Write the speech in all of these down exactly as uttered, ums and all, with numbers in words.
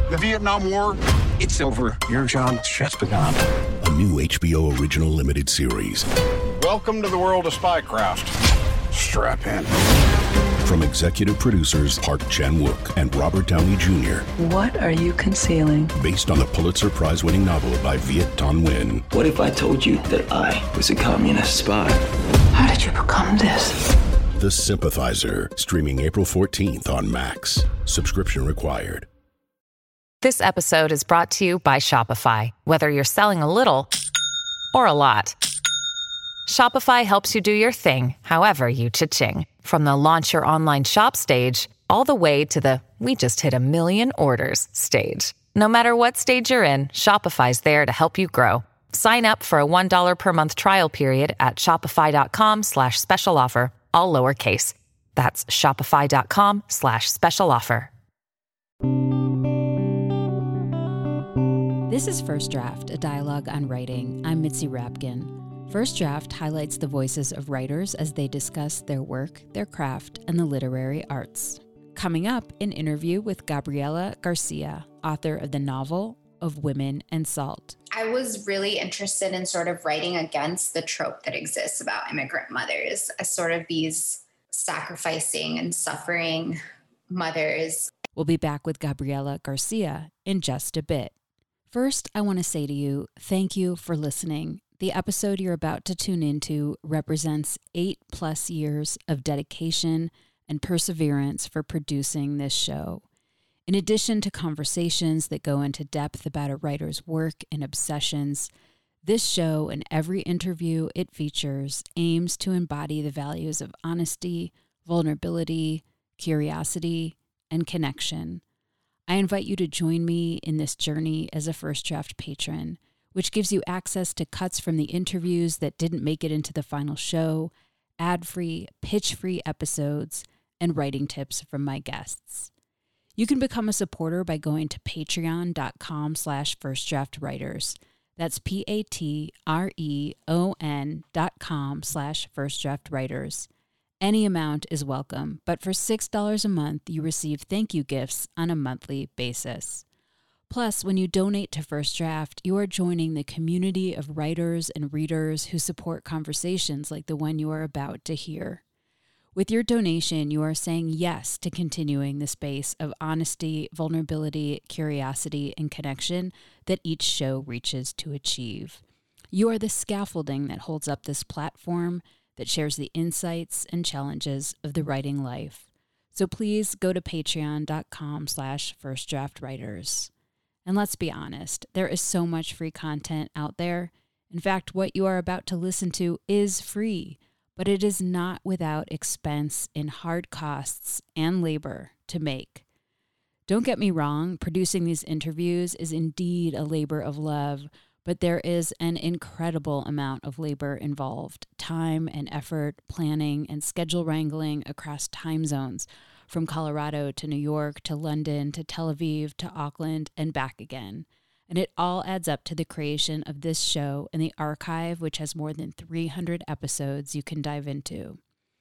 The Vietnam War, it's over. Your job just begun. A new H B O original limited series. Welcome to the world of spycraft. Strap in. From executive producers Park Chan-wook and Robert Downey Junior What are you concealing? Based on the Pulitzer Prize-winning novel by Viet Thanh Nguyen. What if I told you that I was a communist spy? How did you become this? The Sympathizer, streaming April fourteenth on Max. Subscription required. This episode is brought to you by Shopify. Whether you're selling a little or a lot, Shopify helps you do your thing, however you cha-ching. From the launch your online shop stage, all the way to the we just hit a million orders stage. No matter what stage you're in, Shopify's there to help you grow. Sign up for a one dollar per month trial period at shopify.com slash special offer, all lowercase. That's shopify.com slash special offer. This is First Draft, a dialogue on writing. I'm Mitzi Rapkin. First Draft highlights the voices of writers as they discuss their work, their craft, and the literary arts. Coming up, an interview with Gabriela Garcia, author of the novel Of Women and Salt. I was really interested in sort of writing against the trope that exists about immigrant mothers as sort of these sacrificing and suffering mothers. We'll be back with Gabriela Garcia in just a bit. First, I want to say to you, thank you for listening. The episode you're about to tune into represents eight plus years of dedication and perseverance for producing this show. In addition to conversations that go into depth about a writer's work and obsessions, this show and every interview it features aims to embody the values of honesty, vulnerability, curiosity, and connection. I invite you to join me in this journey as a First Draft patron, which gives you access to cuts from the interviews that didn't make it into the final show, ad-free, pitch-free episodes, and writing tips from my guests. You can become a supporter by going to patreon.com slash firstdraftwriters. That's P-A-T-R-E-O-N dot com slash firstdraftwriters. Any amount is welcome, but for six dollars a month, you receive thank you gifts on a monthly basis. Plus, when you donate to First Draft, you are joining the community of writers and readers who support conversations like the one you are about to hear. With your donation, you are saying yes to continuing the space of honesty, vulnerability, curiosity, and connection that each show reaches to achieve. You are the scaffolding that holds up this platform, that shares the insights and challenges of the writing life. So please go to patreon.com slash firstdraftwriters. And let's be honest, there is so much free content out there. In fact, what you are about to listen to is free, but it is not without expense in hard costs and labor to make. Don't get me wrong, producing these interviews is indeed a labor of love, but there is an incredible amount of labor involved, time and effort, planning and schedule wrangling across time zones, from Colorado to New York to London to Tel Aviv to Auckland and back again. And it all adds up to the creation of this show and the archive, which has more than three hundred episodes you can dive into.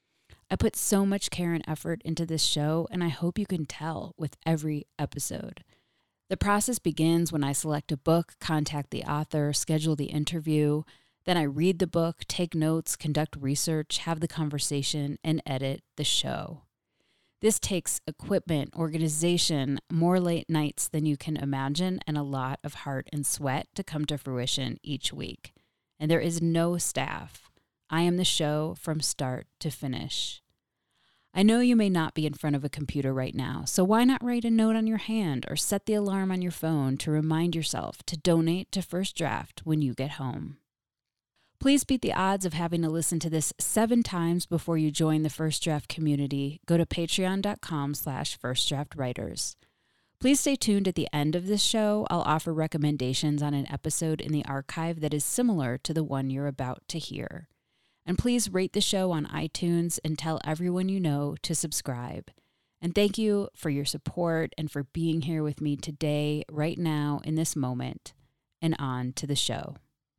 I put so much care and effort into this show, and I hope you can tell with every episode. The process begins when I select a book, contact the author, schedule the interview. Then I read the book, take notes, conduct research, have the conversation, and edit the show. This takes equipment, organization, more late nights than you can imagine, and a lot of heart and sweat to come to fruition each week. And there is no staff. I am the show from start to finish. I know you may not be in front of a computer right now, so why not write a note on your hand or set the alarm on your phone to remind yourself to donate to First Draft when you get home. Please beat the odds of having to listen to this seven times before you join the First Draft community. Go to patreon.com slash firstdraftwriters. Please stay tuned at the end of this show. I'll offer recommendations on an episode in the archive that is similar to the one you're about to hear. And please rate the show on iTunes and tell everyone you know to subscribe. And thank you for your support and for being here with me today, right now, in this moment. And on to the show.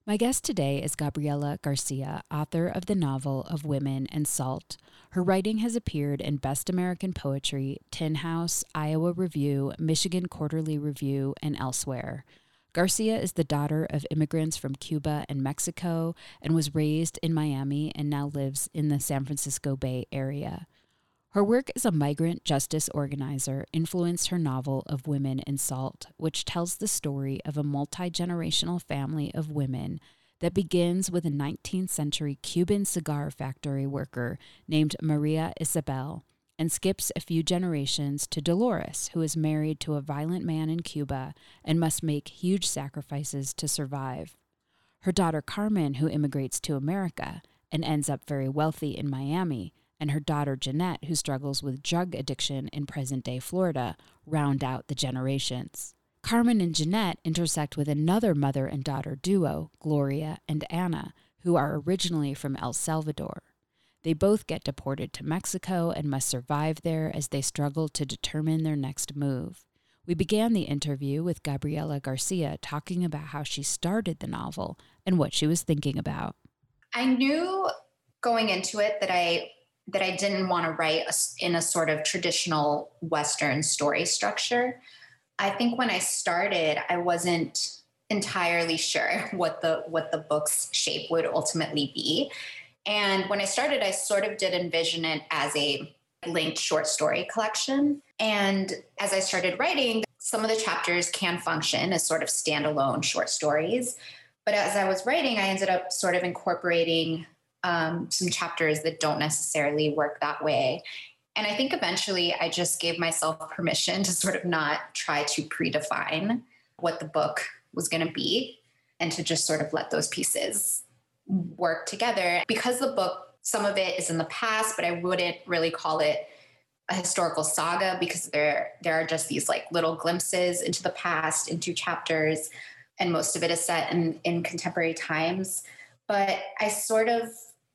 My guest today is Gabriela Garcia, author of the novel Of Women and Salt. Her writing has appeared in Best American Poetry, Tin House, Iowa Review, Michigan Quarterly Review, and elsewhere. Garcia is the daughter of immigrants from Cuba and Mexico and was raised in Miami and now lives in the San Francisco Bay Area. Her work as a migrant justice organizer influenced her novel Of Women and Salt, which tells the story of a multi-generational family of women that begins with a nineteenth century Cuban cigar factory worker named Maria Isabel and skips a few generations to Dolores, who is married to a violent man in Cuba and must make huge sacrifices to survive. Her daughter Carmen, who immigrates to America and ends up very wealthy in Miami, and her daughter Jeanette, who struggles with drug addiction in present-day Florida, round out the generations. Carmen and Jeanette intersect with another mother and daughter duo, Gloria and Anna, who are originally from El Salvador. They both get deported to Mexico and must survive there as they struggle to determine their next move. We began the interview with Gabriela Garcia talking about how she started the novel and what she was thinking about. I knew going into it that I that I didn't want to write a, in a sort of traditional Western story structure. I think when I started, I wasn't entirely sure what the what the book's shape would ultimately be. And when I started, I sort of did envision it as a linked short story collection. And as I started writing, some of the chapters can function as sort of standalone short stories. But as I was writing, I ended up sort of incorporating um, some chapters that don't necessarily work that way. And I think eventually I just gave myself permission to sort of not try to predefine what the book was going to be and to just sort of let those pieces work together. Because the book, some of it is in the past, but I wouldn't really call it a historical saga because there, there are just these like little glimpses into the past in two chapters, and most of it is set in, in contemporary times. But I sort of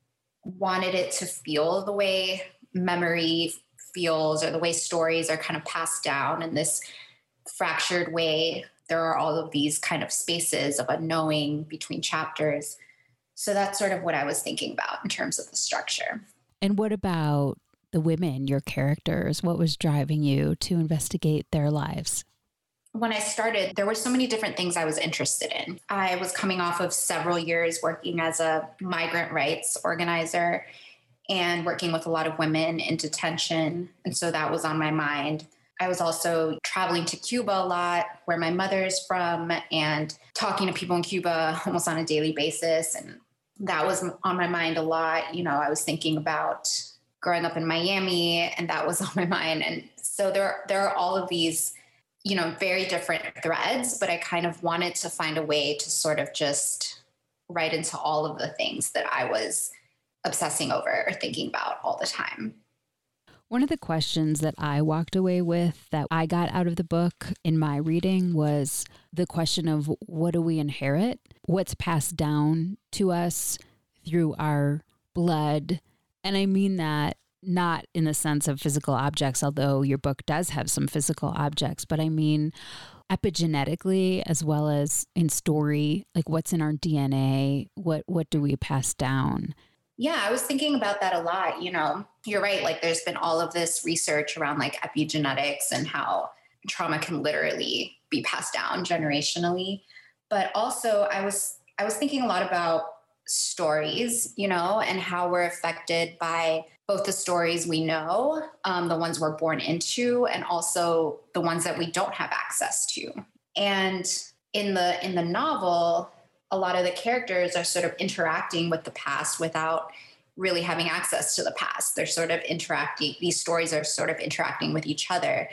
wanted it to feel the way memory feels or the way stories are kind of passed down in this fractured way. There are all of these kind of spaces of unknowing between chapters. So that's sort of what I was thinking about in terms of the structure. And what about the women, your characters? What was driving you to investigate their lives? When I started, there were so many different things I was interested in. I was coming off of several years working as a migrant rights organizer and working with a lot of women in detention. And so that was on my mind. I was also traveling to Cuba a lot, where my mother is from, and talking to people in Cuba almost on a daily basis. And that was on my mind a lot. You know, I was thinking about growing up in Miami, and that was on my mind. And so there, there are all of these, you know, very different threads, but I kind of wanted to find a way to sort of just write into all of the things that I was obsessing over or thinking about all the time. One of the questions that I walked away with that I got out of the book in my reading was the question of what do we inherit? What's passed down to us through our blood? And I mean that not in the sense of physical objects, although your book does have some physical objects, but I mean epigenetically as well as in story, like what's in our D N A? What, what do we pass down? Yeah, I was thinking about that a lot. You know, you're right. Like there's been all of this research around like epigenetics and how trauma can literally be passed down generationally. But also I was, I was thinking a lot about stories, you know, and how we're affected by both the stories we know, um, the ones we're born into, and also the ones that we don't have access to. And in the, in the novel, a lot of the characters are sort of interacting with the past without really having access to the past. They're sort of interacting, these stories are sort of interacting with each other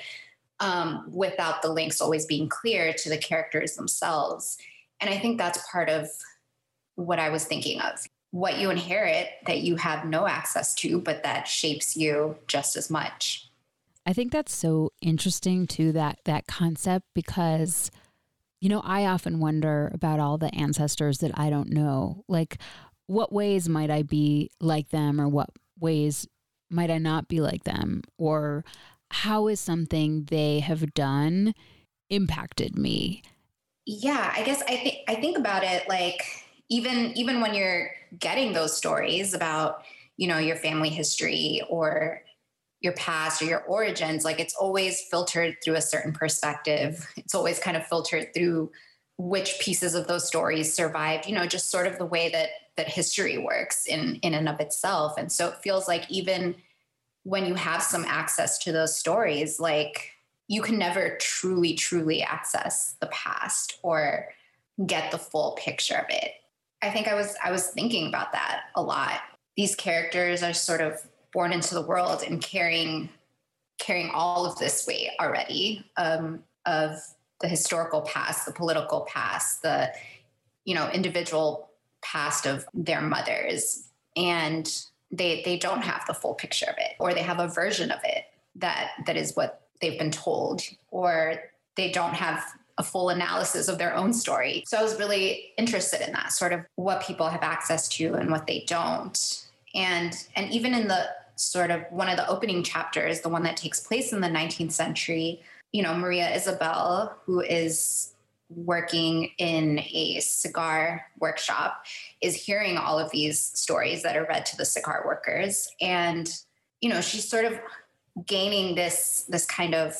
um, without the links always being clear to the characters themselves. And I think that's part of what I was thinking of. What you inherit that you have no access to, but that shapes you just as much. I think that's so interesting too, that, that concept, because you know, I often wonder about all the ancestors that I don't know. Like, what ways might I be like them, or what ways might I not be like them? Or how is something they have done impacted me? Yeah, I guess I think I think about it like, even, even when you're getting those stories about, you know, your family history or your past or your origins, like it's always filtered through a certain perspective. It's always kind of filtered through which pieces of those stories survived, you know, just sort of the way that, that history works in, in and of itself. And so it feels like even when you have some access to those stories, like you can never truly, truly access the past or get the full picture of it. I think I was, I was thinking about that a lot. These characters are sort of born into the world and carrying, carrying all of this weight already, um, of the historical past, the political past, the, you know, individual past of their mothers. And they, they don't have the full picture of it, or they have a version of it that, that is what they've been told, or they don't have a full analysis of their own story. So I was really interested in that, sort of what people have access to and what they don't. And, and even in the sort of one of the opening chapters, the one that takes place in the nineteenth century, you know, Maria Isabel, who is working in a cigar workshop, is hearing all of these stories that are read to the cigar workers. And, you know, she's sort of gaining this, this kind of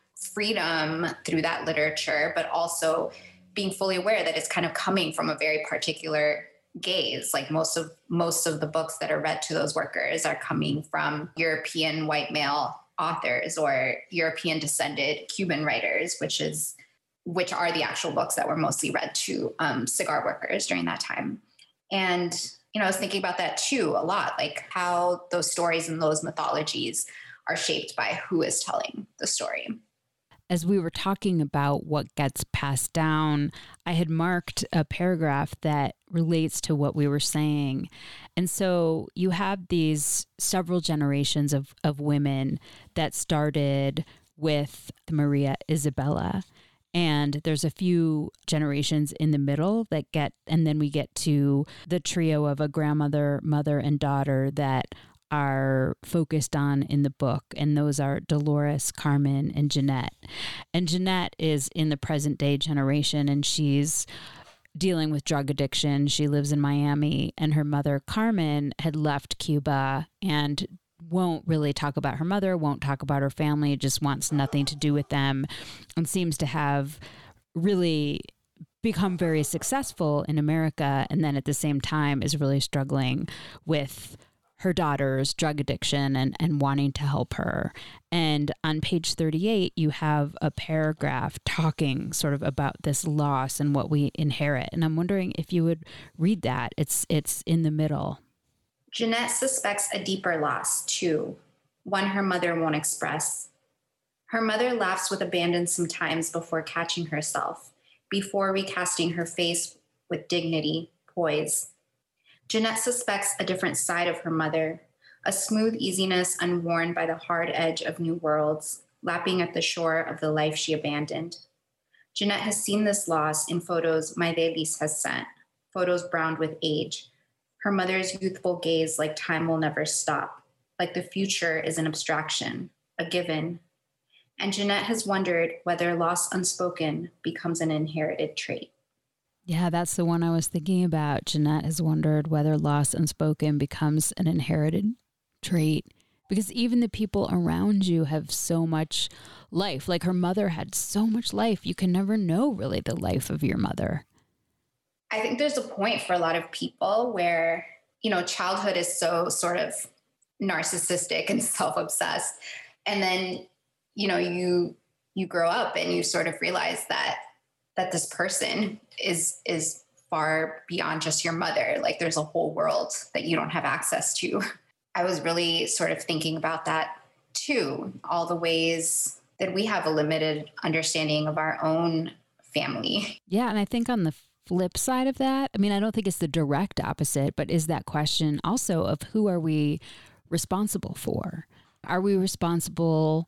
freedom through that literature, but also being fully aware that it's kind of coming from a very particular gaze. Like most of, most of the books that are read to those workers are coming from European white male authors or European descended Cuban writers, which is, which are the actual books that were mostly read to um, cigar workers during that time. And, you know, I was thinking about that too a lot, like how those stories and those mythologies are shaped by who is telling the story. As we were talking about what gets passed down, I had marked a paragraph that relates to what we were saying. And so you have these several generations of, of women that started with Maria Isabella. And there's a few generations in the middle that get, and then we get to the trio of a grandmother, mother, and daughter that are focused on in the book. And those are Dolores, Carmen, and Jeanette. And Jeanette is in the present day generation, and she's dealing with drug addiction. She lives in Miami, and her mother, Carmen, had left Cuba and won't really talk about her mother, won't talk about her family, just wants nothing to do with them, and seems to have really become very successful in America. And then at the same time is really struggling with her daughter's drug addiction and, and wanting to help her. And on page thirty-eight, you have a paragraph talking sort of about this loss and what we inherit. And I'm wondering if you would read that. It's, it's in the middle. Jeanette suspects a deeper loss, too, one her mother won't express. Her mother laughs with abandon sometimes before catching herself, before recasting her face with dignity, poise. Jeanette suspects a different side of her mother, a smooth easiness unworn by the hard edge of new worlds, lapping at the shore of the life she abandoned. Jeanette has seen this loss in photos Maydelis has sent, photos browned with age. Her mother's youthful gaze like time will never stop, like the future is an abstraction, a given. And Jeanette has wondered whether loss unspoken becomes an inherited trait. Yeah, that's the one I was thinking about. Jeanette has wondered whether loss unspoken becomes an inherited trait. Because even the people around you have so much life. Like her mother had so much life. You can never know really the life of your mother. I think there's a point for a lot of people where, you know, childhood is so sort of narcissistic and self-obsessed. And then, you know, you you grow up and you sort of realize that that this person is is far beyond just your mother. Like there's a whole world that you don't have access to. I was really sort of thinking about that too, all the ways that we have a limited understanding of our own family. Yeah, and I think on the flip side of that, I mean, I don't think it's the direct opposite, but is that question also of who are we responsible for? Are we responsible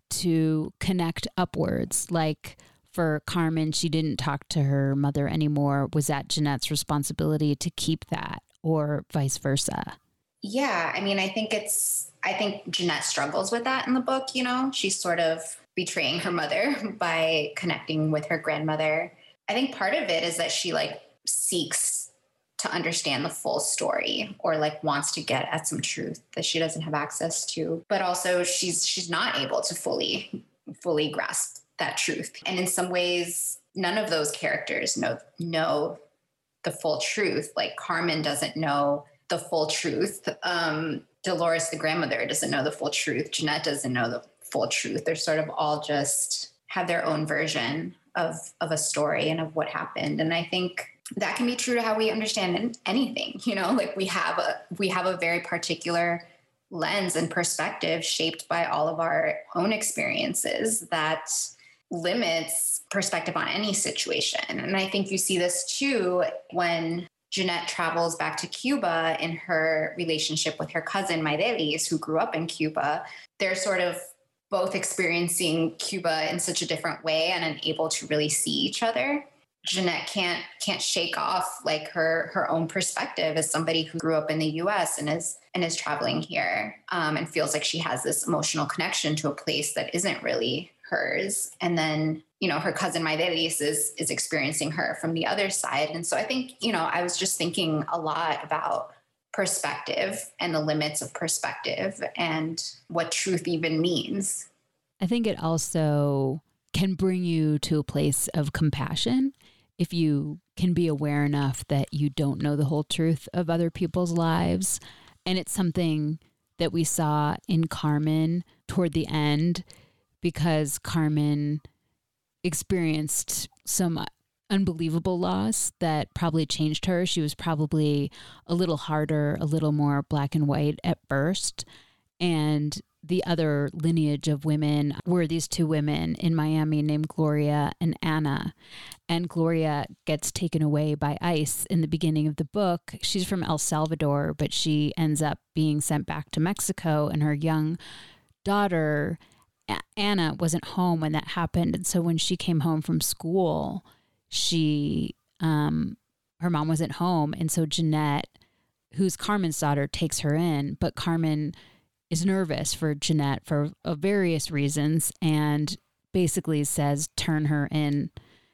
to connect upwards? Like for Carmen, she didn't talk to her mother anymore. Was that Jeanette's responsibility to keep that, or vice versa? Yeah, I mean, I think it's, I think Jeanette struggles with that in the book, you know? She's sort of betraying her mother by connecting with her grandmother. I think part of it is that she like seeks to understand the full story, or like wants to get at some truth that she doesn't have access to. But also she's she's not able to fully fully grasp that truth. And in some ways, none of those characters know know the full truth. Like Carmen doesn't know the full truth. Um, Dolores, the grandmother, doesn't know the full truth. Jeanette doesn't know the full truth. They're sort of all just have their own version of of a story and of what happened. And I think that can be true to how we understand anything. You know, like we have a we have a very particular lens and perspective shaped by all of our own experiences that limits perspective on any situation. And I think you see this too when Jeanette travels back to Cuba in her relationship with her cousin Maydelis, who grew up in Cuba. They're sort of both experiencing Cuba in such a different way and unable to really see each other. Jeanette can't can't shake off like her her own perspective as somebody who grew up in the U S and is and is traveling here, um, and feels like she has this emotional connection to a place that isn't really hers. And then, you know, her cousin Maydelis is is experiencing her from the other side. And so I think, you know, I was just thinking a lot about perspective and the limits of perspective and what truth even means. I think it also can bring you to a place of compassion if you can be aware enough that you don't know the whole truth of other people's lives. And it's something that we saw in Carmen toward the end, because Carmen experienced some unbelievable loss that probably changed her. She was probably a little harder, a little more black and white at first. And the other lineage of women were these two women in Miami named Gloria and Ana. And Gloria gets taken away by ICE in the beginning of the book. She's from El Salvador, but she ends up being sent back to Mexico, and her young daughter, Ana, wasn't home when that happened. And so when she came home from school, she, um, her mom wasn't home. And so Jeanette, who's Carmen's daughter, takes her in, but Carmen is nervous for Jeanette for uh, various reasons, and basically says, turn her in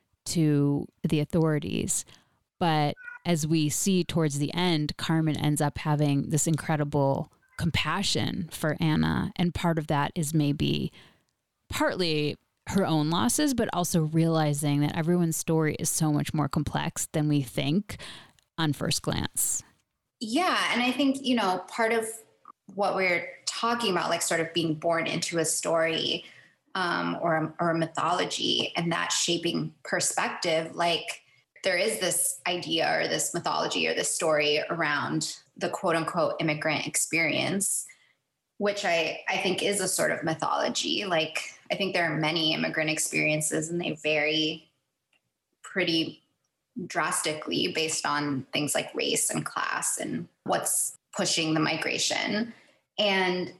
to the authorities. But as we see towards the end, Carmen ends up having this incredible compassion for Ana. And part of that is maybe partly her own losses, but also realizing that everyone's story is so much more complex than we think on first glance. Yeah. And I think, you know, part of what we're talking about, like sort of being born into a story um, or, a, or a mythology, and that shaping perspective, like there is this idea or this mythology or this story around the quote unquote immigrant experience, which I, I think is a sort of mythology. Like, I think there are many immigrant experiences, and they vary pretty drastically based on things like race and class and what's pushing the migration. And,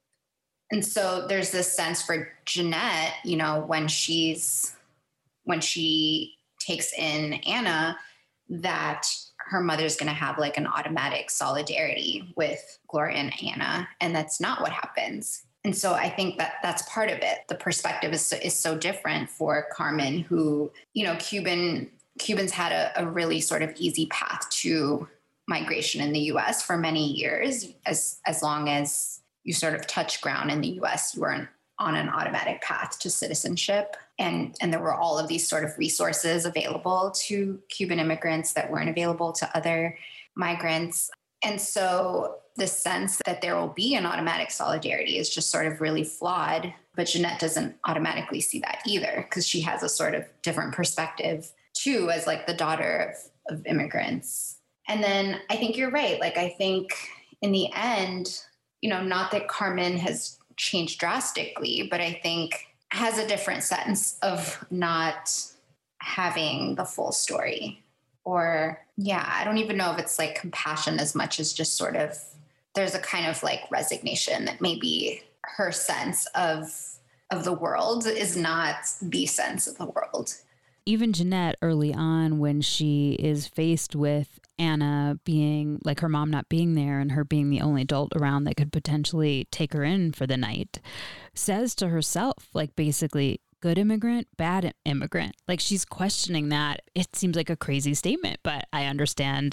and so there's this sense for Jeanette, you know, when she's, when she takes in Ana, that her mother's going to have like an automatic solidarity with Gloria and Ana. And that's not what happens. And so I think that that's part of it. The perspective is so, is so different for Carmen, who, you know, Cuban Cubans had a, a really sort of easy path to migration in the U S for many years. As, as long as you sort of touch ground in the U S, you weren't on an automatic path to citizenship. And, and there were all of these sort of resources available to Cuban immigrants that weren't available to other migrants. And so the sense that there will be an automatic solidarity is just sort of really flawed. But Jeanette doesn't automatically see that either, because she has a sort of different perspective too, as like the daughter of, of immigrants. And then I think you're right. Like, I think in the end, you know, not that Carmen has changed drastically, but I think has a different sense of not having the full story. Or, yeah, I don't even know if it's like compassion as much as just sort of, there's a kind of like resignation that maybe her sense of of the world is not the sense of the world. Even Jeanette early on, when she is faced with Ana being like her mom not being there and her being the only adult around that could potentially take her in for the night, says to herself, like, basically, good immigrant, bad immigrant. Like, she's questioning that. It seems like a crazy statement, but I understand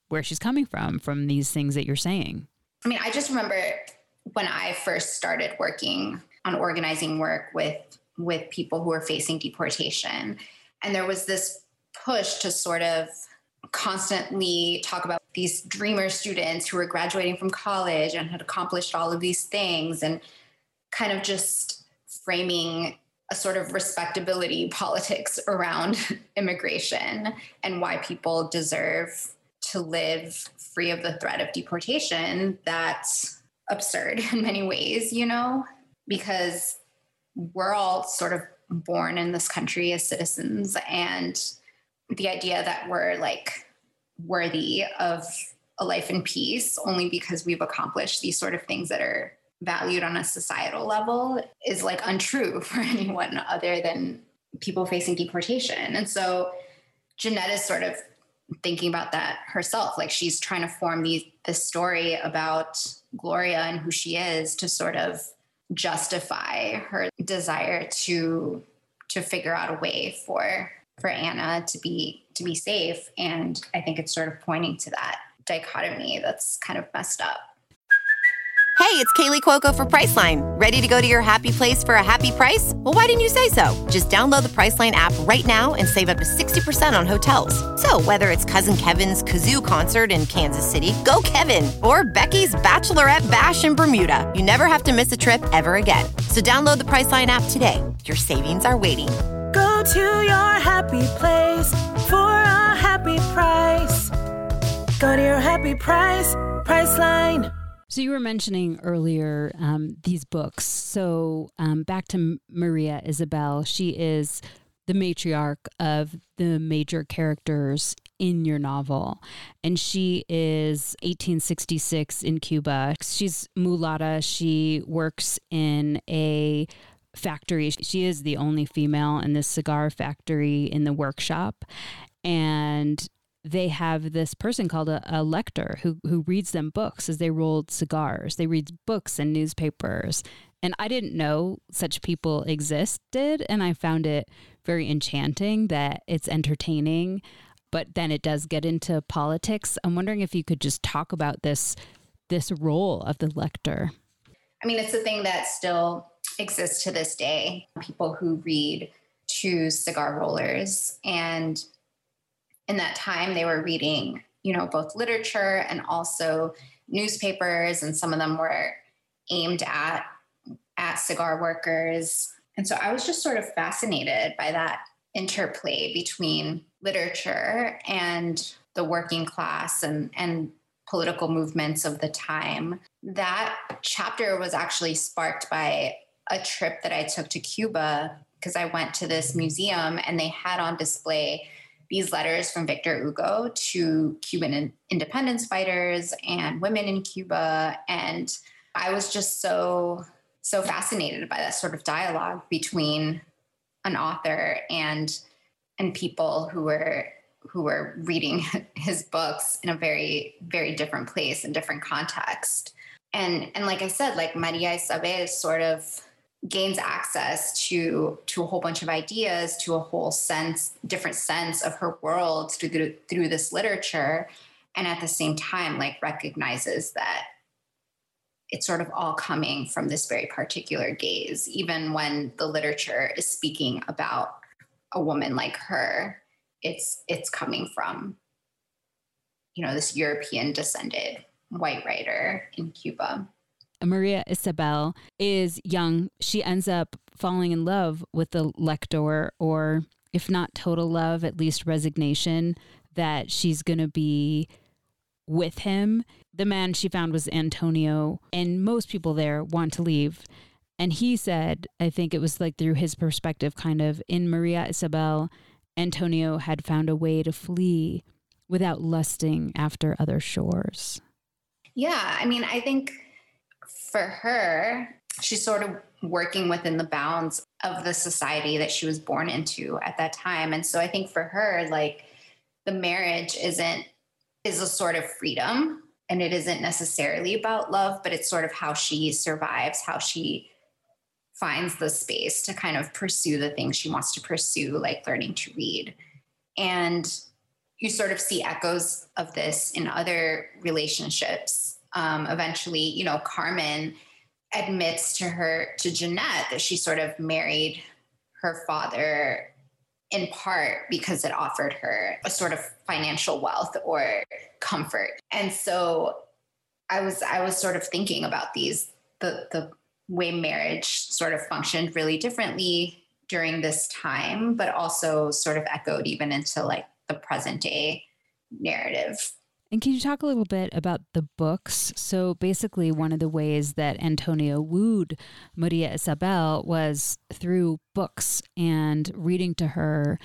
where she's coming from, from these things that you're saying. I mean, I just remember when I first started working on organizing work with, with people who were facing deportation, and there was this push to sort of constantly talk about these dreamer students who were graduating from college and had accomplished all of these things, and kind of just framing a sort of respectability politics around immigration and why people deserve to live free of the threat of deportation. That's absurd in many ways, you know, because we're all sort of born in this country as citizens, and the idea that we're like worthy of a life in peace only because we've accomplished these sort of things that are valued on a societal level is like untrue for anyone other than people facing deportation. And so Jeanette is sort of thinking about that herself. Like, she's trying to form these, this story about Gloria and who she is to sort of justify her desire to to figure out a way for for Anna to be to be safe. And I think it's sort of pointing to that dichotomy that's kind of messed up. Hey, it's Kaylee Cuoco for Priceline. Ready to go to your happy place for a happy price? Well, why didn't you say so? Just download the Priceline app right now and save up to sixty percent on hotels. So whether it's Cousin Kevin's Kazoo Concert in Kansas City, go Kevin, or Becky's Bachelorette Bash in Bermuda, you never have to miss a trip ever again. So download the Priceline app today. Your savings are waiting. Go to your happy place for a happy price. Go to your happy price, Priceline. So you were mentioning earlier um, these books. So um, back to Maria Isabel. She is the matriarch of the major characters in your novel. And she is eighteen sixty-six in Cuba. She's mulatta. She works in a factory. She is the only female in this cigar factory in the workshop. And they have this person called a, a lector who who reads them books as they rolled cigars. They read books and newspapers. And I didn't know such people existed. And I found it very enchanting that it's entertaining, but then it does get into politics. I'm wondering if you could just talk about this, this role of the lector. I mean, it's a thing that still exists to this day. People who read to cigar rollers, and in that time, they were reading, you know, both literature and also newspapers, and some of them were aimed at, at cigar workers. And so I was just sort of fascinated by that interplay between literature and the working class and, and political movements of the time. That chapter was actually sparked by a trip that I took to Cuba, because I went to this museum and they had on display these letters from Victor Hugo to Cuban independence fighters and women in Cuba. And I was just so, so fascinated by that sort of dialogue between an author and, and people who were, who were reading his books in a very, very different place and different context. And, and like I said, like Maria Isabel sort of gains access to to a whole bunch of ideas, to a whole sense, different sense of her world through, through this literature. And at the same time, like recognizes that it's sort of all coming from this very particular gaze, even when the literature is speaking about a woman like her, it's it's coming from, you know, this European descended white writer in Cuba. Maria Isabel is young. She ends up falling in love with the lector, or if not total love, at least resignation that she's going to be with him. The man she found was Antonio, and most people there want to leave. And he said, I think it was like through his perspective, kind of in Maria Isabel, Antonio had found a way to flee without lusting after other shores. Yeah, I mean, I think for her, she's sort of working within the bounds of the society that she was born into at that time. And so I think for her, like, the marriage isn't, is a sort of freedom, and it isn't necessarily about love, but it's sort of how she survives, how she finds the space to kind of pursue the things she wants to pursue, like learning to read. And you sort of see echoes of this in other relationships. Um, eventually, you know, Carmen admits to her, to Jeanette, that she sort of married her father in part because it offered her a sort of financial wealth or comfort. And so I was, I was sort of thinking about these, the, the way marriage sort of functioned really differently during this time, but also sort of echoed even into like the present day narrative. And can you talk a little bit about the books? So basically, one of the ways that Antonio wooed Maria Isabel was through books and reading to her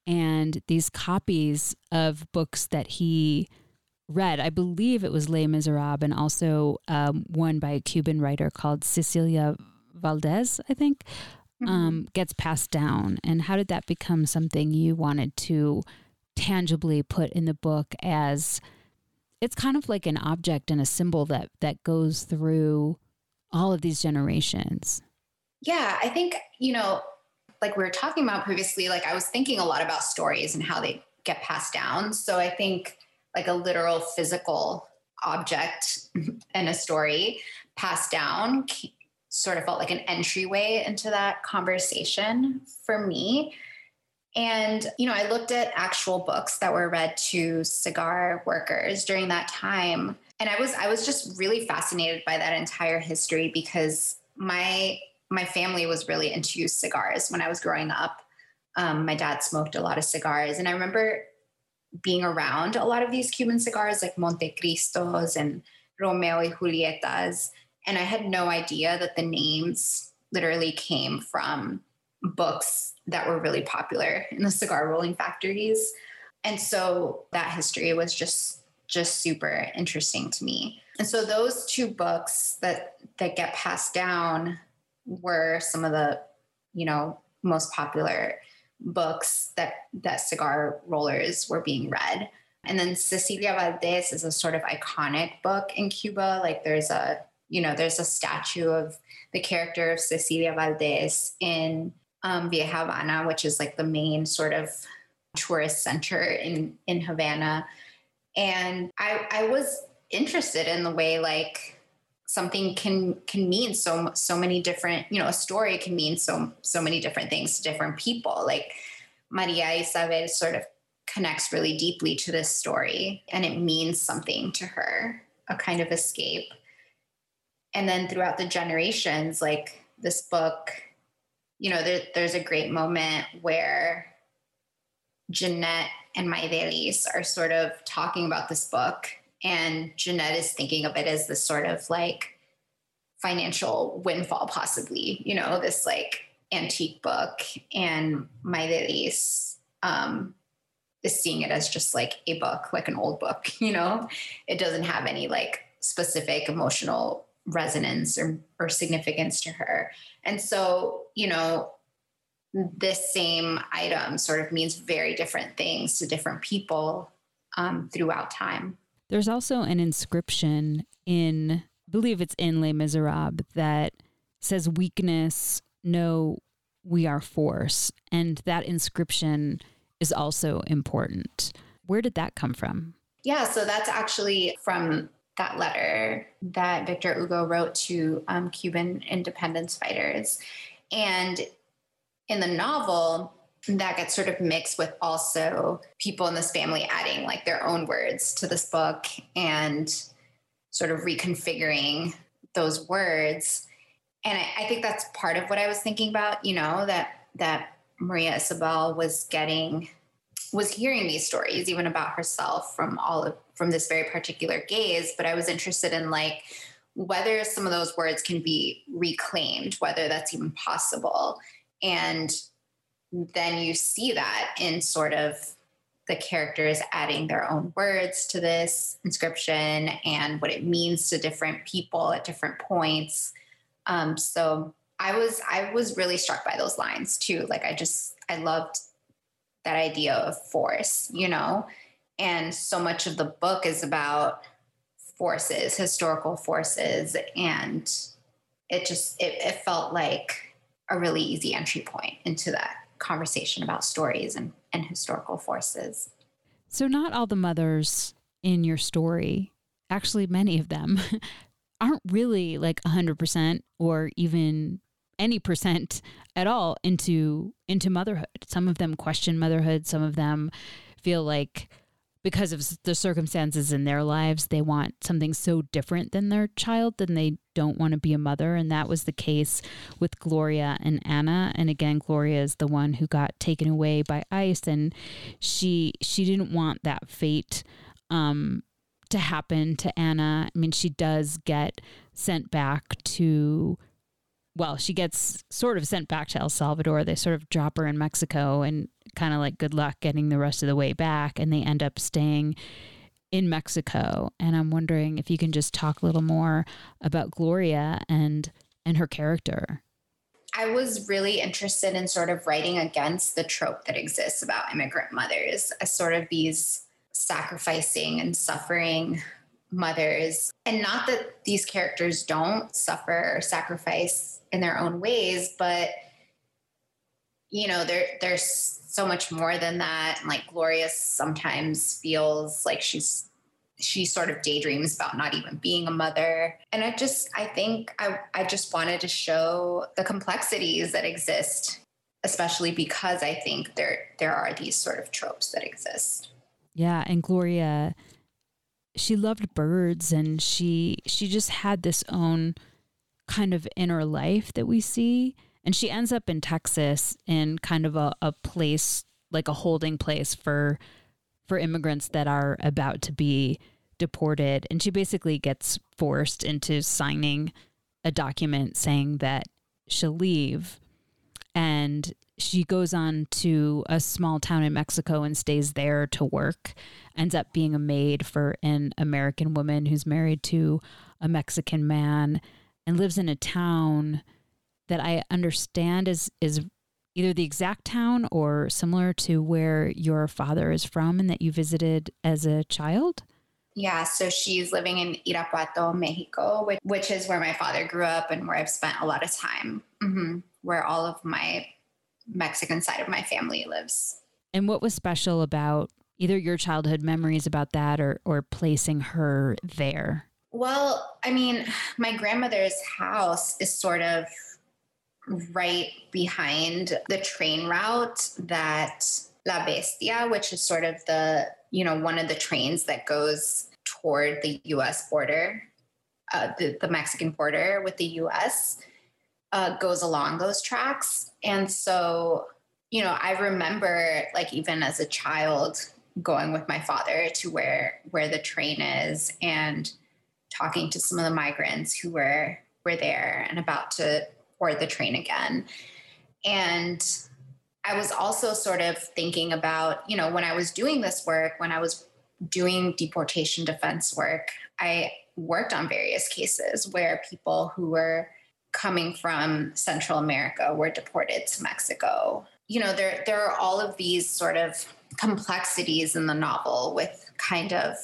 and these copies of books that he read. I believe it was Les Miserables and also um, one by a Cuban writer called Cecilia Valdez, I think, mm-hmm. um, gets passed down. And how did that become something you wanted to tangibly put in the book as... It's kind of like an object and a symbol that that goes through all of these generations. Yeah, I think, you know, like we were talking about previously, like I was thinking a lot about stories and how they get passed down. So I think like a literal physical object and a story passed down sort of felt like an entryway into that conversation for me. And, you know, I looked at actual books that were read to cigar workers during that time. And I was, I was just really fascinated by that entire history because my, my family was really into cigars when I was growing up. Um, my dad smoked a lot of cigars. And I remember being around a lot of these Cuban cigars like Montecristos and Romeo y Julietas. And I had no idea that the names literally came from books that were really popular in the cigar rolling factories. And so that history was just, just super interesting to me. And so those two books that, that get passed down were some of the, you know, most popular books that, that cigar rollers were being read. And then Cecilia Valdez is a sort of iconic book in Cuba. Like there's a, you know, there's a statue of the character of Cecilia Valdez in Um, Vieja Havana, which is like the main sort of tourist center in, in Havana. And I, I was interested in the way like something can, can mean so, so many different, you know, a story can mean so, so many different things to different people. Like Maria Isabel sort of connects really deeply to this story and it means something to her, a kind of escape. And then throughout the generations, like this book, you know, there, there's a great moment where Jeanette and Maydelis are sort of talking about this book, and Jeanette is thinking of it as this sort of like financial windfall, possibly, you know, this like antique book, and Maydelis um, is seeing it as just like a book, like an old book, you know, it doesn't have any like specific emotional resonance or, or significance to her. And so, you know, this same item sort of means very different things to different people um, throughout time. There's also an inscription in, I believe it's in Les Miserables, that says weakness, no, we are force. And that inscription is also important. Where did that come from? Yeah, so that's actually from that letter that Victor Hugo wrote to um, Cuban independence fighters. And in the novel, that gets sort of mixed with also people in this family adding like their own words to this book and sort of reconfiguring those words. And I, I think that's part of what I was thinking about, you know, that, that Maria Isabel was getting, was hearing these stories even about herself from all of, from this very particular gaze. But I was interested in like whether some of those words can be reclaimed, whether that's even possible. And then you see that in sort of the characters adding their own words to this inscription and what it means to different people at different points. Um, so I was, I was really struck by those lines too. Like I just, I loved that idea of force, you know, and so much of the book is about forces, historical forces. And it just, it, it felt like a really easy entry point into that conversation about stories and, and historical forces. So not all the mothers in your story, actually many of them, aren't really like one hundred percent or even any percent at all into into motherhood. Some of them question motherhood. Some of them feel like because of the circumstances in their lives, they want something so different than their child, then they don't want to be a mother. And that was the case with Gloria and Anna. And again, Gloria is the one who got taken away by ICE, and she she didn't want that fate um, to happen to Anna. I mean, she does get sent back to, well, she gets sort of sent back to El Salvador. They sort of drop her in Mexico and kind of like good luck getting the rest of the way back. And they end up staying in Mexico. And I'm wondering if you can just talk a little more about Gloria and and her character. I was really interested in sort of writing against the trope that exists about immigrant mothers as sort of these sacrificing and suffering mothers. And not that these characters don't suffer or sacrifice in their own ways, but, you know, there there's so much more than that. And like Gloria sometimes feels like she's, she sort of daydreams about not even being a mother. And I just, I think I, I just wanted to show the complexities that exist, especially because I think there, there are these sort of tropes that exist. Yeah. And Gloria, she loved birds, and she, she just had this own kind of inner life that we see. And she ends up in Texas in kind of a, a place, like a holding place for for immigrants that are about to be deported. And she basically gets forced into signing a document saying that she'll leave. And she goes on to a small town in Mexico and stays there to work, ends up being a maid for an American woman who's married to a Mexican man, and lives in a town that I understand is is either the exact town or similar to where your father is from and that you visited as a child. Yeah, so she's living in Irapuato, Mexico, which, which is where my father grew up and where I've spent a lot of time, mm-hmm, where all of my Mexican side of my family lives. And what was special about either your childhood memories about that or or placing her there? Well, I mean, my grandmother's house is sort of right behind the train route that La Bestia, which is sort of the, you know, one of the trains that goes toward the U S border, uh, the, the Mexican border with the U S, uh, goes along those tracks. And so, you know, I remember like even as a child going with my father to where, where the train is and talking to some of the migrants who were, were there and about to board the train again. And I was also sort of thinking about, you know, when I was doing this work, when I was doing deportation defense work, I worked on various cases where people who were coming from Central America were deported to Mexico. You know, there, there are all of these sort of complexities in the novel with kind of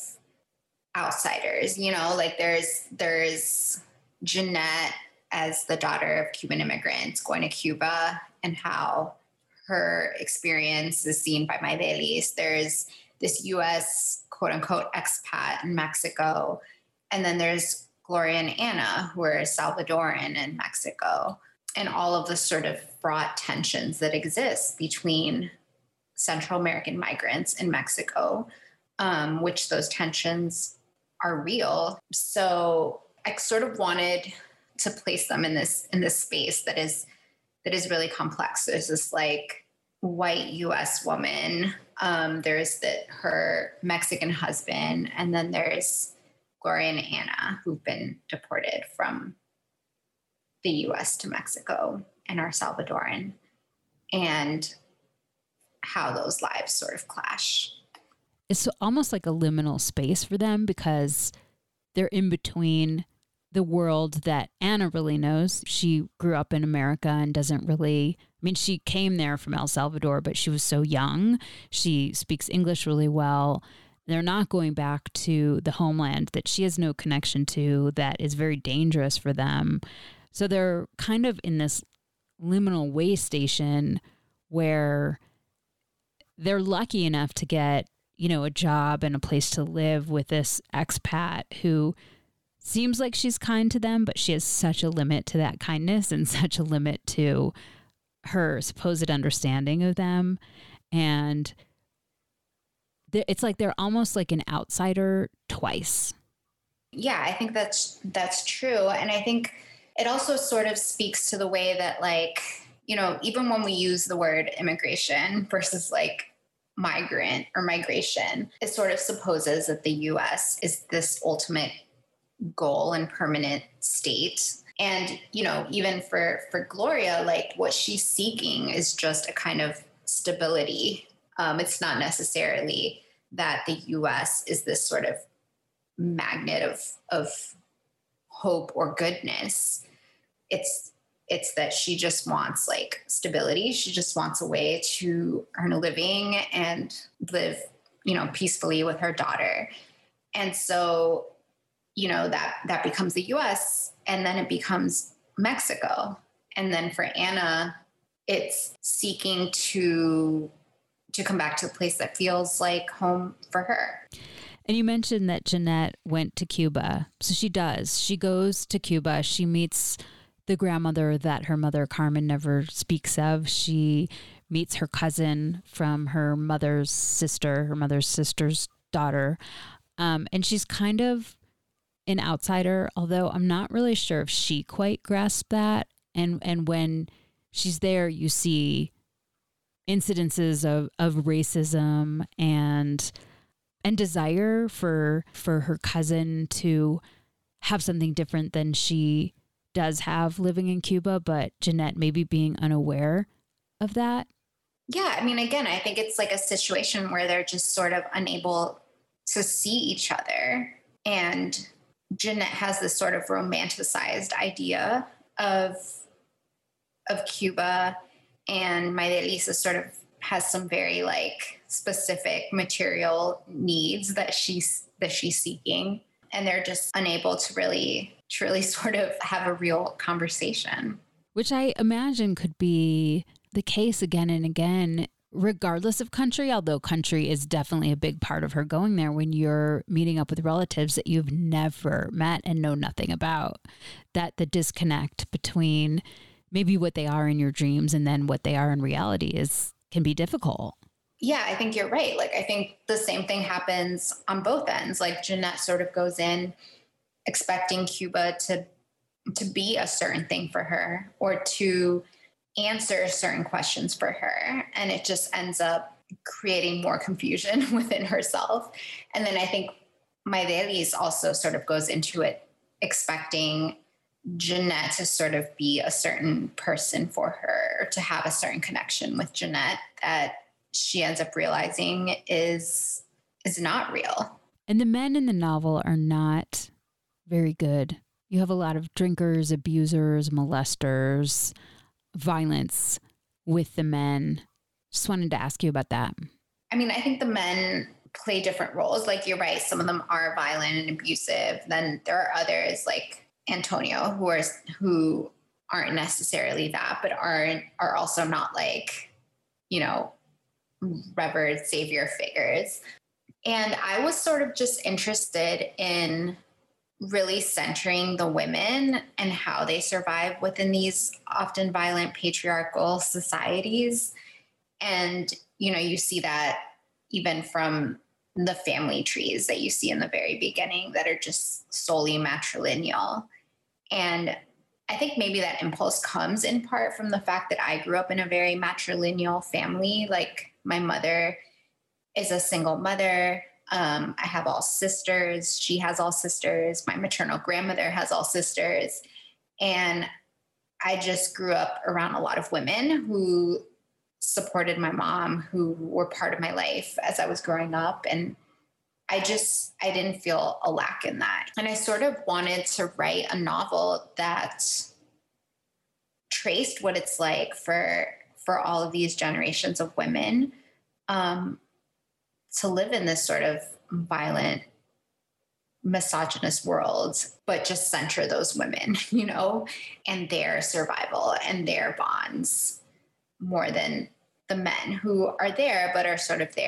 outsiders, you know, like there's, there's Jeanette as the daughter of Cuban immigrants going to Cuba and how her experience is seen by Maydelis. There's this U S quote unquote expat in Mexico. And then there's Gloria and Anna, who are Salvadoran in Mexico, and all of the sort of fraught tensions that exist between Central American migrants in Mexico, um, which those tensions are real. So I sort of wanted to place them in this in this space that is that is really complex. There's this like white U S woman. Um, there's the, her Mexican husband, and then there's Gloria and Anna, who've been deported from the U S to Mexico and are Salvadoran, and how those lives sort of clash. It's almost like a liminal space for them because they're in between the world that Anna really knows. She grew up in America and doesn't really, I mean, she came there from El Salvador, but she was so young. She speaks English really well. They're not going back to the homeland that she has no connection to, that is very dangerous for them. So they're kind of in this liminal way station where they're lucky enough to get, you know, a job and a place to live with this expat who seems like she's kind to them, but she has such a limit to that kindness and such a limit to her supposed understanding of them. And it's like they're almost like an outsider twice. Yeah, I think that's that's true. And I think it also sort of speaks to the way that, like, you know, even when we use the word immigration versus like migrant or migration, it sort of supposes that the U S is this ultimate goal and permanent state. And, you know, even for, for Gloria, like what she's seeking is just a kind of stability. Um, it's not necessarily that the U S is this sort of magnet of, of hope or goodness. It's, it's that she just wants like stability. She just wants a way to earn a living and live, you know, peacefully with her daughter. And so, you know, that, that becomes the U S, and then it becomes Mexico. And then for Anna, it's seeking to, to come back to a place that feels like home for her. And you mentioned that Jeanette went to Cuba. So she does. She goes to Cuba. She meets the grandmother that her mother, Carmen, never speaks of. She meets her cousin from her mother's sister, her mother's sister's daughter. Um, and she's kind of an outsider, although I'm not really sure if she quite grasped that. And and when she's there, you see incidences of, of racism and and desire for for her cousin to have something different than she does have living in Cuba, but Jeanette maybe being unaware of that. Yeah, I mean, again, I think it's like a situation where they're just sort of unable to see each other. And Jeanette has this sort of romanticized idea of, of Cuba, and Maydelisa sort of has some very like specific material needs that she's that she's seeking, and they're just unable to really to really sort of have a real conversation, which I imagine could be the case again and again, regardless of country, although country is definitely a big part of her going there when you're meeting up with relatives that you've never met and know nothing about, that the disconnect between maybe what they are in your dreams and then what they are in reality is can be difficult. Yeah, I think you're right. Like, I think the same thing happens on both ends. Like, Jeanette sort of goes in expecting Cuba to to be a certain thing for her or to answer certain questions for her. And it just ends up creating more confusion within herself. And then I think Maydelis also sort of goes into it expecting Jeanette to sort of be a certain person for her, or to have a certain connection with Jeanette that she ends up realizing is is not real. And the men in the novel are not very good. You have a lot of drinkers, abusers, molesters, violence with the men. Just wanted to ask you about that. I mean, I think the men play different roles. Like, you're right, some of them are violent and abusive. Then there are others like Antonio who are who aren't necessarily that, but are are also not like, you know, revered savior figures. And I was sort of just interested in really centering the women and how they survive within these often violent patriarchal societies. And, you know, you see that even from the family trees that you see in the very beginning that are just solely matrilineal. And I think maybe that impulse comes in part from the fact that I grew up in a very matrilineal family. Like, my mother is a single mother. Um, I have all sisters. She has all sisters. My maternal grandmother has all sisters. And I just grew up around a lot of women who supported my mom, who were part of my life as I was growing up. And I just, I didn't feel a lack in that. And I sort of wanted to write a novel that traced what it's like for, for all of these generations of women um, to live in this sort of violent, misogynist world, but just center those women, you know, and their survival and their bonds more than the men who are there, but are sort of there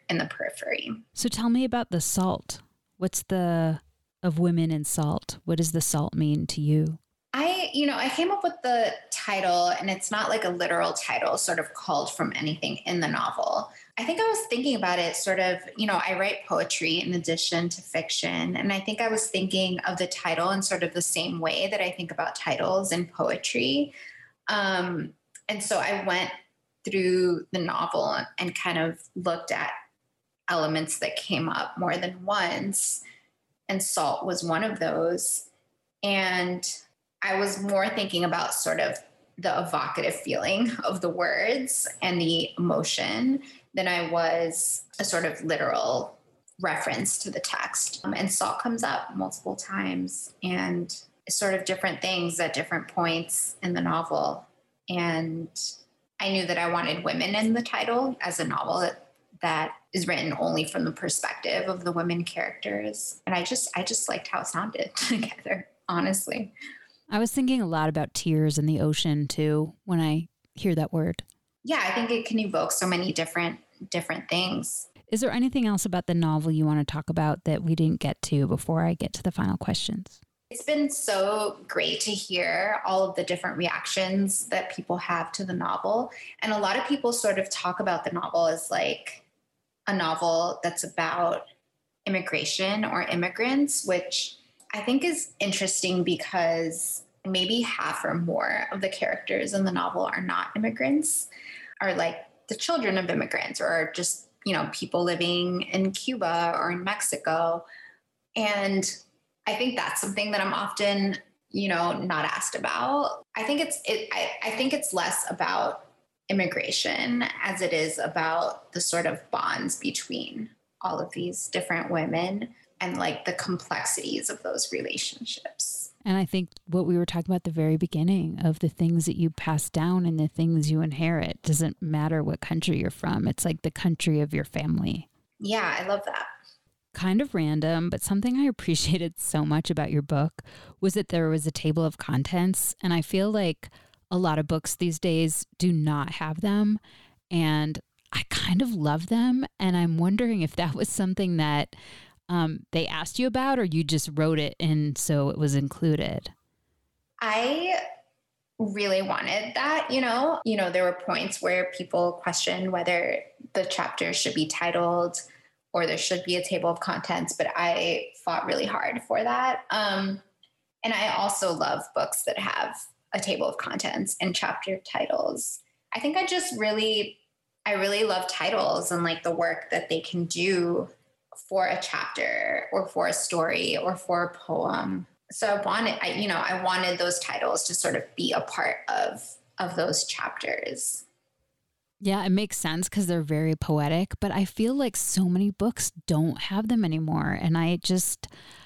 in the periphery. So tell me about the salt. What's the of women in salt? What does the salt mean to you? I, you know, I came up with the title, and it's not like a literal title sort of called from anything in the novel. I think I was thinking about it sort of, you know, I write poetry in addition to fiction. And I think I was thinking of the title in sort of the same way that I think about titles in poetry. Um, and so I went through the novel and kind of looked at elements that came up more than once. And salt was one of those. And I was more thinking about sort of the evocative feeling of the words and the emotion than I was a sort of literal reference to the text. Um, and salt comes up multiple times and sort of different things at different points in the novel. And I knew that I wanted women in the title as a novel that, that is written only from the perspective of the women characters. And I just, I just liked how it sounded together, honestly. I was thinking a lot about tears in the ocean too when I hear that word. Yeah, I think it can evoke so many different different things. Is there anything else about the novel you want to talk about that we didn't get to before I get to the final questions? It's been so great to hear all of the different reactions that people have to the novel. And a lot of people sort of talk about the novel as like a novel that's about immigration or immigrants, which I think is interesting because maybe half or more of the characters in the novel are not immigrants, are like the children of immigrants, or are just, you know, people living in Cuba or in Mexico. And I think that's something that I'm often, you know, not asked about. I think it's, it, I, I think it's less about immigration as it is about the sort of bonds between all of these different women and like the complexities of those relationships. And I think what we were talking about at the very beginning of the things that you pass down and the things you inherit doesn't matter what country you're from. It's like the country of your family. Yeah, I love that. Kind of random, but something I appreciated so much about your book was that there was a table of contents. And I feel like a lot of books these days do not have them. And I kind of love them. And I'm wondering if that was something that Um, they asked you about, or you just wrote it and so it was included? I really wanted that, you know, you know, there were points where people questioned whether the chapter should be titled or there should be a table of contents, but I fought really hard for that. Um, and I also love books that have a table of contents and chapter titles. I think I just really, I really love titles and like the work that they can do for a chapter or for a story or for a poem. So I wanted, I, you know, I wanted those titles to sort of be a part of, of those chapters. Yeah, it makes sense because they're very poetic, but I feel like so many books don't have them anymore. And I just,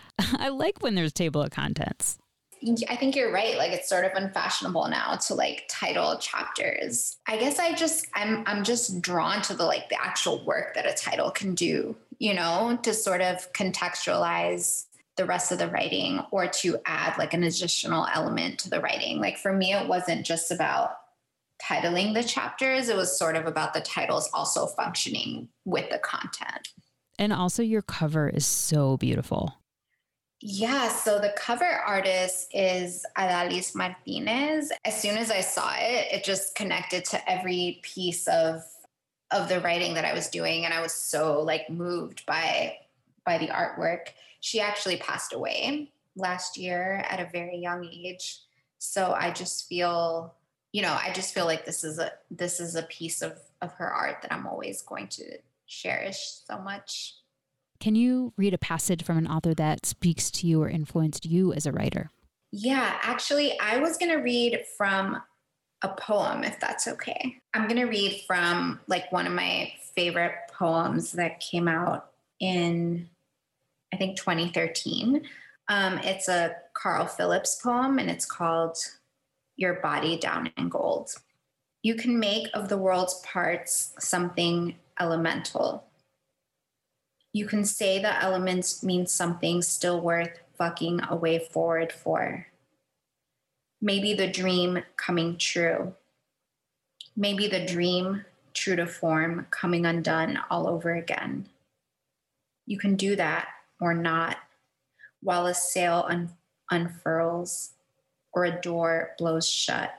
I like when there's table of contents. I think you're right. Like it's sort of unfashionable now to like title chapters. I guess I just, I'm, I'm just drawn to the, like the actual work that a title can do, you know, to sort of contextualize the rest of the writing or to add like an additional element to the writing. Like for me, it wasn't just about titling the chapters. It was sort of about the titles also functioning with the content. And also your cover is so beautiful. Yeah, so the cover artist is Adalis Martinez. As soon as I saw it, it just connected to every piece of of the writing that I was doing, and I was so like moved by by the artwork. She actually passed away last year at a very young age, so I just feel, you know, I just feel like this is a this is a piece of of her art that I'm always going to cherish so much. Can you read a passage from an author that speaks to you or influenced you as a writer? Yeah, actually, I was going to read from a poem, if that's okay. I'm going to read from like one of my favorite poems that came out in, I think, twenty thirteen. Um, it's a Carl Phillips poem, and it's called Your Body Down in Gold. You can make of the world's parts something elemental. You can say the elements mean something still worth fucking a way forward for. Maybe the dream coming true. Maybe the dream true to form, coming undone all over again. You can do that or not, while a sail un- unfurls or a door blows shut.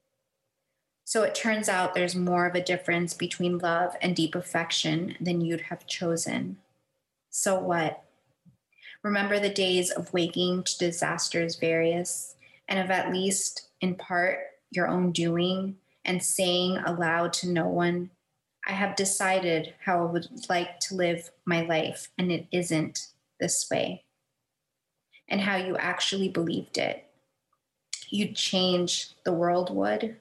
So it turns out there's more of a difference between love and deep affection than you'd have chosen. So what? Remember the days of waking to disasters various, and of at least, in part, your own doing, and saying aloud to no one, I have decided how I would like to live my life, and it isn't this way. And how you actually believed it. You'd change, the world would.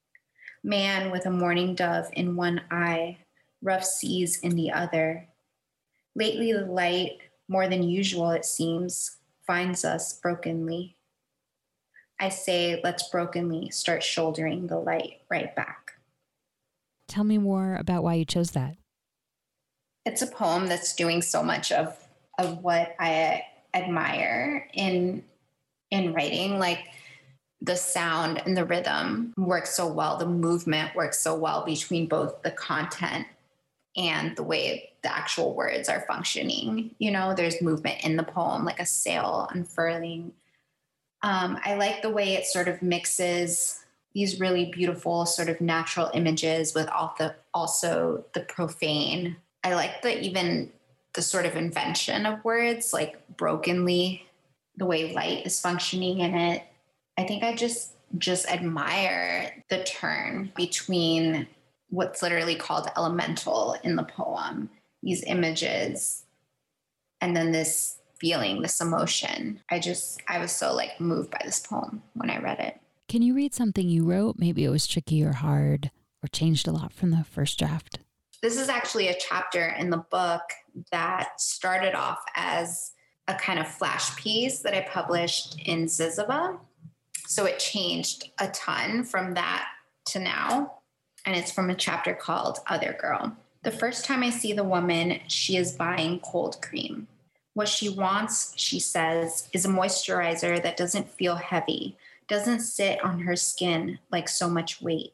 Man with a mourning dove in one eye, rough seas in the other. Lately the light, more than usual it seems, finds us brokenly. I say, let's brokenly start shouldering the light right back. Tell me more about why you chose that. It's a poem that's doing so much of, of what I admire in, in writing. Like, the sound and the rhythm work so well. The movement works so well between both the content and the way the actual words are functioning. You know, there's movement in the poem, like a sail unfurling. Um, I like the way it sort of mixes these really beautiful sort of natural images with all the, also the profane. I like the even the sort of invention of words, like brokenly, the way light is functioning in it. I think I just just admire the turn between what's literally called elemental in the poem, these images, and then this feeling, this emotion. I just, I was so like moved by this poem when I read it. Can you read something you wrote? Maybe it was tricky or hard or changed a lot from the first draft. This is actually a chapter in the book that started off as a kind of flash piece that I published in Ziziva. So it changed a ton from that to now. And it's from a chapter called Other Girl. The first time I see the woman, she is buying cold cream. What she wants, she says, is a moisturizer that doesn't feel heavy, doesn't sit on her skin like so much weight.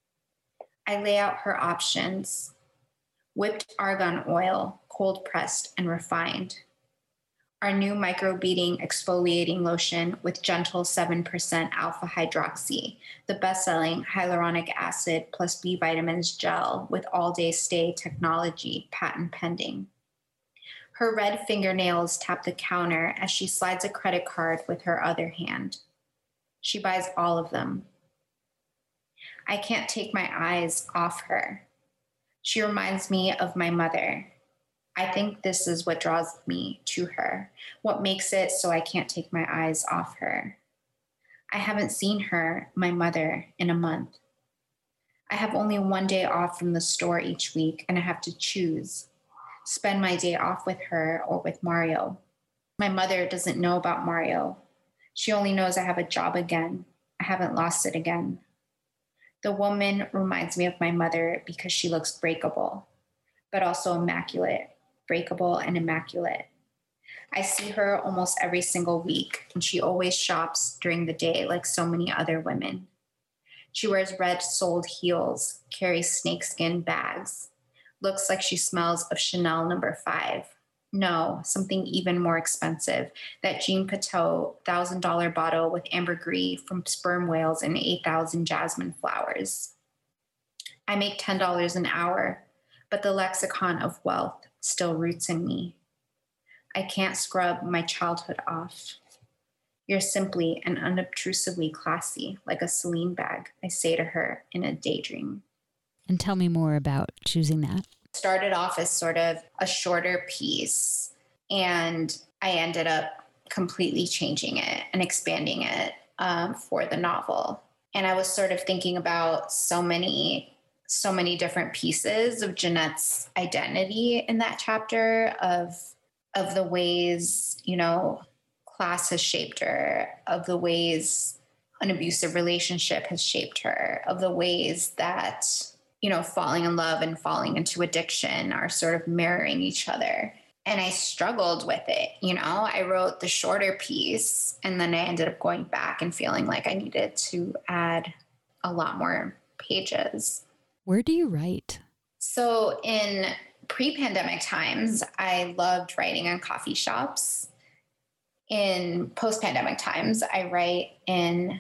I lay out her options. Whipped argan oil, cold pressed and refined. Our new microbeading exfoliating lotion with gentle seven percent alpha hydroxy, the best-selling hyaluronic acid plus B vitamins gel with all-day stay technology, patent pending. Her red fingernails tap the counter as she slides a credit card with her other hand. She buys all of them. I can't take my eyes off her. She reminds me of my mother. I think this is what draws me to her, what makes it so I can't take my eyes off her. I haven't seen her, my mother, in a month. I have only one day off from the store each week, and I have to choose. Spend my day off with her or with Mario. My mother doesn't know about Mario. She only knows I have a job again. I haven't lost it again. The woman reminds me of my mother because she looks breakable, but also immaculate. Breakable and immaculate. I see her almost every single week, and she always shops during the day like so many other women. She wears red-soled heels, carries snakeskin bags, looks like she smells of Chanel number five. No, something even more expensive, that Jean Pateau one thousand dollars bottle with ambergris from sperm whales and eight thousand jasmine flowers. I make ten dollars an hour, but the lexicon of wealth still roots in me. I can't scrub my childhood off. You're simply and unobtrusively classy, like a Celine bag, I say to her in a daydream. And tell me more about choosing that. Started off as sort of a shorter piece, and I ended up completely changing it and expanding it um, for the novel. And I was sort of thinking about so many so many different pieces of Jeanette's identity in that chapter, of, of the ways, you know, class has shaped her, of the ways an abusive relationship has shaped her, of the ways that, you know, falling in love and falling into addiction are sort of mirroring each other. And I struggled with it. You know, I wrote the shorter piece, and then I ended up going back and feeling like I needed to add a lot more pages. Where do you write? So in pre-pandemic times, I loved writing in coffee shops. In post-pandemic times, I write in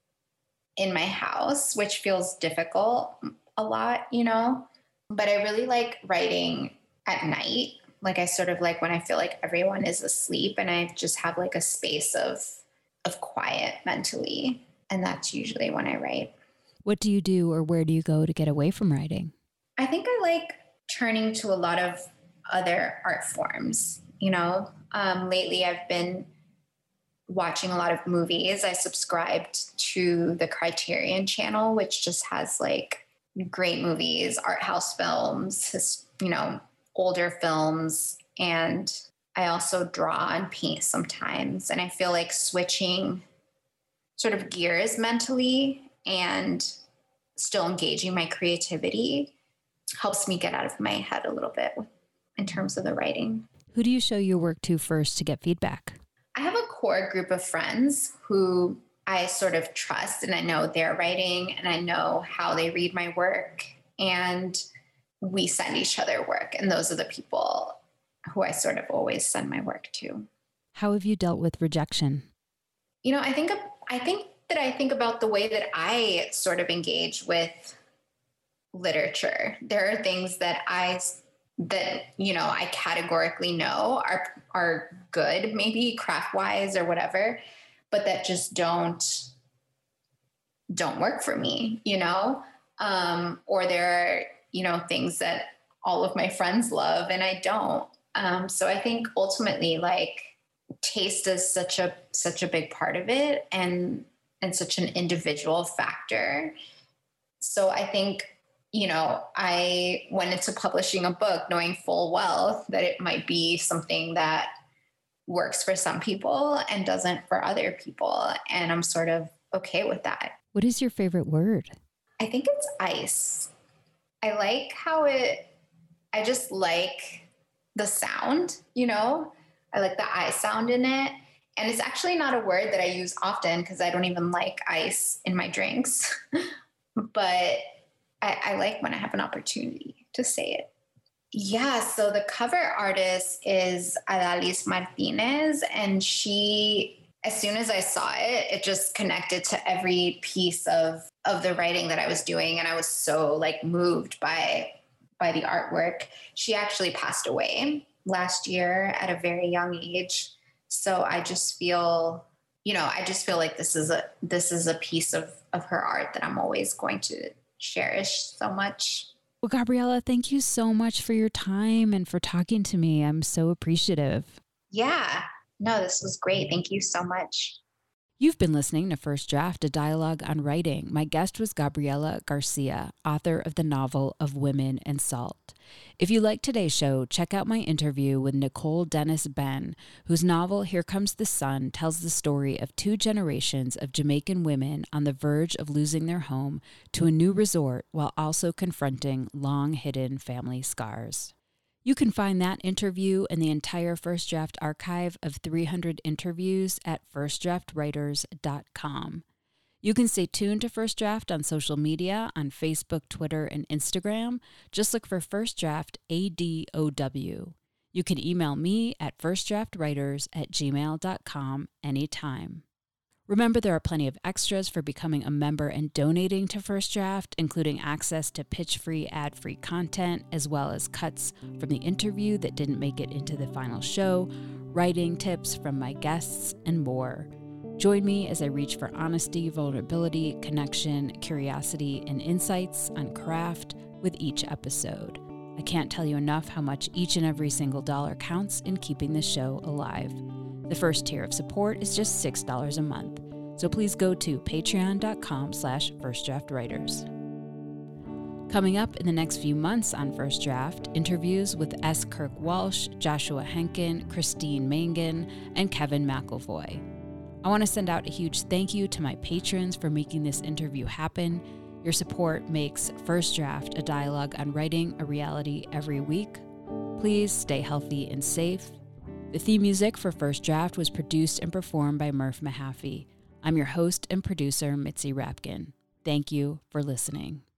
in my house, which feels difficult a lot, you know, but I really like writing at night. Like I sort of like when I feel like everyone is asleep and I just have like a space of of quiet mentally. And that's usually when I write. What do you do or where do you go to get away from writing? I think I like turning to a lot of other art forms. You know, um, lately I've been watching a lot of movies. I subscribed to the Criterion Channel, which just has like great movies, art house films, you know, older films. And I also draw and paint sometimes. And I feel like switching sort of gears mentally and still engaging my creativity helps me get out of my head a little bit in terms of the writing. Who do you show your work to first to get feedback? I have a core group of friends who I sort of trust, and I know their writing and I know how they read my work, and we send each other work. And those are the people who I sort of always send my work to. How have you dealt with rejection? You know, I think, I think that I think about the way that I sort of engage with literature. There are things that I that, you know, I categorically know are, are good, maybe craft wise or whatever, but that just don't, don't work for me, you know? Um, or there are, you know, things that all of my friends love and I don't. Um, so I think ultimately like taste is such a, such a big part of it and, and such an individual factor. So I think, you know, I went into publishing a book knowing full well that it might be something that works for some people and doesn't for other people. And I'm sort of okay with that. What is your favorite word? I think it's ice. I like how it, I just like the sound, you know, I like the I sound in it. And it's actually not a word that I use often because I don't even like ice in my drinks, but I, I like when I have an opportunity to say it. Yeah, so the cover artist is Adalis Martinez, and she, as soon as I saw it, it just connected to every piece of, of the writing that I was doing, and I was so like moved by, by the artwork. She actually passed away last year at a very young age, so I just feel, you know, I just feel like this is a this is a piece of, of her art that I'm always going to cherish so much. Well, Gabriella, thank you so much for your time and for talking to me. I'm so appreciative. Yeah, no, this was great. Thank you so much. You've been listening to First Draft, a dialogue on writing. My guest was Gabriella Garcia, author of the novel Of Women and Salt. If you like today's show, check out my interview with Nicole Dennis Ben, whose novel Here Comes the Sun tells the story of two generations of Jamaican women on the verge of losing their home to a new resort while also confronting long-hidden family scars. You can find that interview and the entire First Draft archive of three hundred interviews at first draft writers dot com. You can stay tuned to First Draft on social media on Facebook, Twitter, and Instagram. Just look for First Draft A D O W. You can email me at first draft writers at gmail dot com anytime. Remember, there are plenty of extras for becoming a member and donating to First Draft, including access to pitch-free, ad-free content, as well as cuts from the interview that didn't make it into the final show, writing tips from my guests, and more. Join me as I reach for honesty, vulnerability, connection, curiosity, and insights on craft with each episode. I can't tell you enough how much each and every single dollar counts in keeping the show alive. The first tier of support is just six dollars a month, so please go to patreon dot com slash first draft writers. Coming up in the next few months on First Draft, interviews with S. Kirk Walsh, Joshua Henkin, Christine Mangan, and Kevin McElvoy. I want to send out a huge thank you to my patrons for making this interview happen. Your support makes First Draft, a dialogue on writing, a reality every week. Please stay healthy and safe. The theme music for First Draft was produced and performed by Murph Mahaffey. I'm your host and producer, Mitzi Rapkin. Thank you for listening.